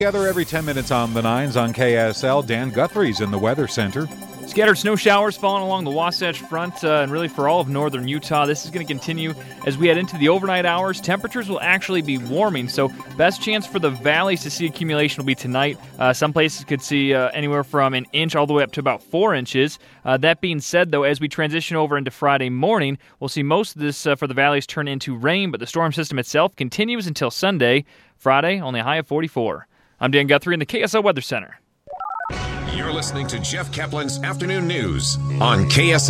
Together every 10 minutes on the Nines on KSL. Dan Guthrie's in the Weather Center. Scattered snow showers falling along the Wasatch Front and really for all of northern Utah. This is going to continue as we head into the overnight hours. Temperatures will actually be warming, so best chance for the valleys to see accumulation will be tonight. Some places could see anywhere from an inch all the way up to about 4 inches. That being said, though, as we transition over into Friday morning, we'll see most of this for the valleys turn into rain, but the storm system itself continues until Sunday. Friday, only a high of 44. I'm Dan Guthrie in the KSL Weather Center. You're listening to Jeff Kaplan's Afternoon News on KSL.